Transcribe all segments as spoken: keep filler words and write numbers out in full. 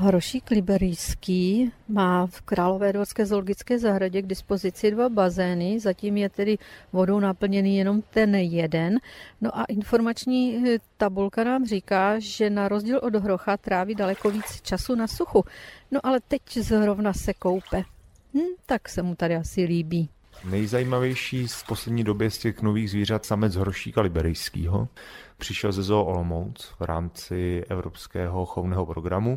Hrošík liberijský má v Královéhradské zoologické zahradě k dispozici dva bazény, zatím je tedy vodou naplněný jenom ten jeden. No a informační tabulka nám říká, že na rozdíl od hrocha tráví daleko víc času na suchu. No ale teď zrovna se koupe. Hm, tak se mu tady asi líbí. Nejzajímavější z poslední doby z těch nových zvířat samec hrošíka liberijského. Přišel ze Zoo Olomouc v rámci Evropského chovného programu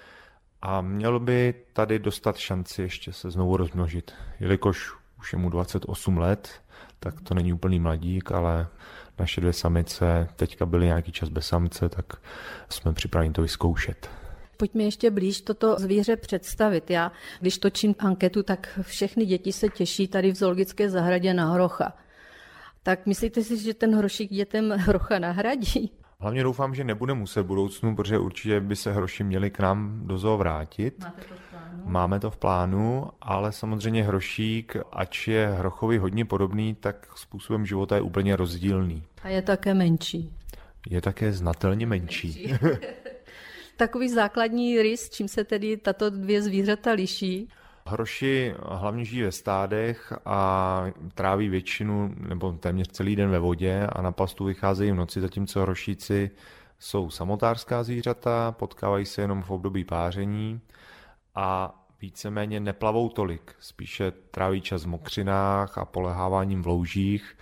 a měl by tady dostat šanci ještě se znovu rozmnožit. Jelikož už je mu dvacet osm let, tak to není úplný mladík, ale naše dvě samice teďka byly nějaký čas bez samce, tak jsme připraveni to vyzkoušet. Pojďme ještě blíž toto zvíře představit. Já, když točím anketu, tak všechny děti se těší tady v zoologické zahradě na hrocha. Tak myslíte si, že ten hrošík dětem hrocha nahradí? Hlavně doufám, že nebude muset v budoucnu, protože určitě by se hroši měli k nám do zoo vrátit. Máte to v plánu? Máme to v plánu, ale samozřejmě hrošík, ač je hrochovi hodně podobný, tak způsobem života je úplně rozdílný. A je také menší. Je také znatelně menší. menší. Takový základní rys, čím se tedy tato dvě zvířata liší? Hroši hlavně žijí ve stádech a tráví většinu nebo téměř celý den ve vodě a na pastu vycházejí v noci, zatímco hrošíci jsou samotářská zvířata, potkávají se jenom v období páření a víceméně neplavou tolik. Spíše tráví čas v mokřinách a poleháváním v loužích,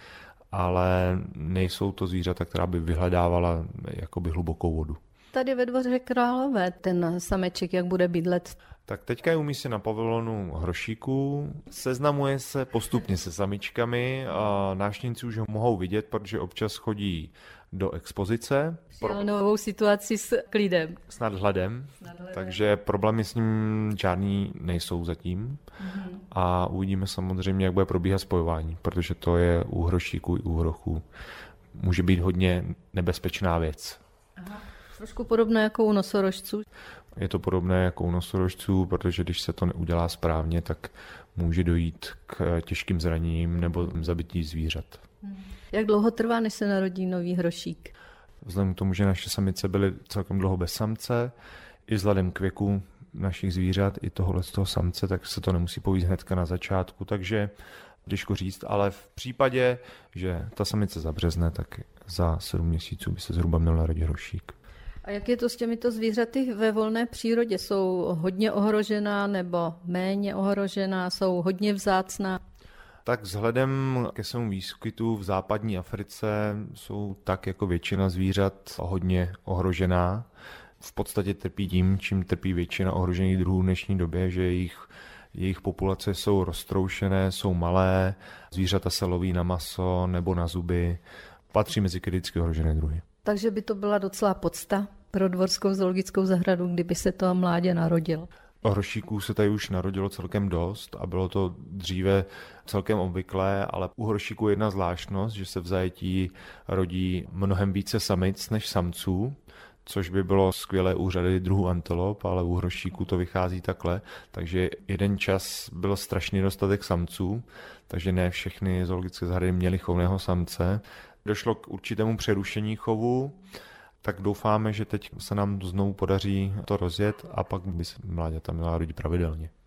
ale nejsou to zvířata, která by vyhledávala jakoby hlubokou vodu. Tady ve Dvoře Králové ten sameček, jak bude bydlet? Tak teďka je umístěn na pavilonu hrošíků, seznamuje se postupně se samičkami a návštěvníci už ho mohou vidět, protože občas chodí do expozice. Pro novou situaci s klidem. S nadhledem, s nadhledem. Takže problémy s ním žádný nejsou zatím. Mm-hmm. A uvidíme samozřejmě, jak bude probíhat spojování, protože to je u hrošíků i u hrochů. Může být hodně nebezpečná věc. Aha. Trošku podobné jako u nosorožců. Je to podobné jako u nosorožců, protože když se to neudělá správně, tak může dojít k těžkým zraněním nebo zabití zvířat. Jak dlouho trvá, než se narodí nový hrošík? Vzhledem k tomu, že naše samice byly celkem dlouho bez samce, i vzhledem k věku našich zvířat, i tohohle z toho samce, tak se to nemusí povíst hnedka na začátku, takže těžko říct, ale v případě, že ta samice zabřezne, tak za sedm měsíců by se zhruba měl narodit hrošík. A jak je to s těmito zvířaty ve volné přírodě? Jsou hodně ohrožená nebo méně ohrožená? Jsou hodně vzácná? Tak vzhledem ke svému výskytu v západní Africe jsou tak jako většina zvířat hodně ohrožená. V podstatě trpí tím, čím trpí většina ohrožených druhů v dnešní době, že jejich, jejich populace jsou roztroušené, jsou malé, zvířata se loví na maso nebo na zuby, patří mezi kriticky ohrožené druhy. Takže by to byla docela podsta pro Dvorskou zoologickou zahradu, kdyby se to mládě narodilo. Hrošíků se tady už narodilo celkem dost a bylo to dříve celkem obvyklé, ale u hrošíků je jedna zvláštnost, že se v zajetí rodí mnohem více samic než samců, což by bylo skvělé u řady druhů antilop, ale u hrošíků to vychází takhle, takže jeden čas byl strašný dostatek samců, takže ne všechny zoologické zahrady měly chovného samce. Došlo k určitému přerušení chovu, tak doufáme, že teď se nám znovu podaří to rozjet a pak by se mláďata měla rodit pravidelně.